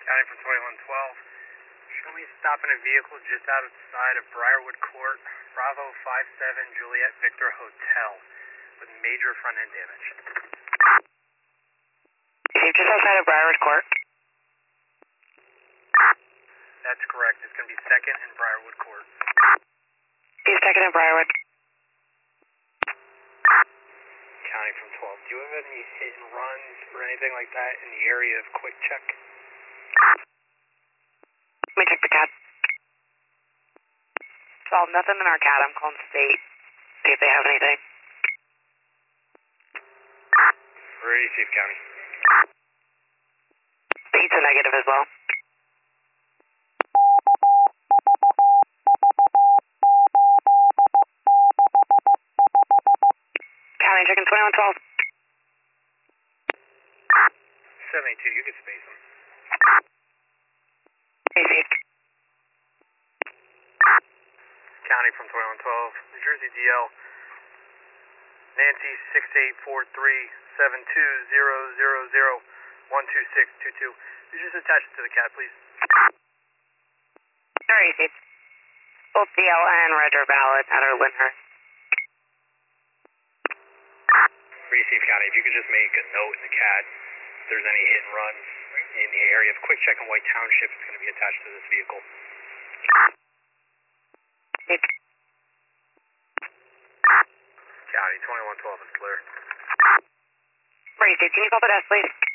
County from 2112. Show me stopping a vehicle just outside of Briarwood Court, Bravo 57 Juliet Victor Hotel, with major front end damage. Just outside of Briarwood Court. That's correct. It's going to be 2nd and Briarwood Court. He's 2nd and Briarwood. County from 12. Do you have any hit and runs or anything like that in the area of Quick Check? Let me check the CAD. Well, nothing in our CAD. I'm calling state. See if they have anything. Where are you, Chief County? State's a negative as well. County checking 2112. 72, you can space them. Received. County from 2112, New Jersey DL, Nancy 6843-72000-12622. You just attach it to the CAD, please. Received. Both DL and Reg are valid at our Lyndhurst. Receive County, if you could just make a note in the CAD if there's any hit and runs in the area of Quick Check and White Township, it's going to be attached to this vehicle. County 2112 is clear. Received. Can you call the desk, please?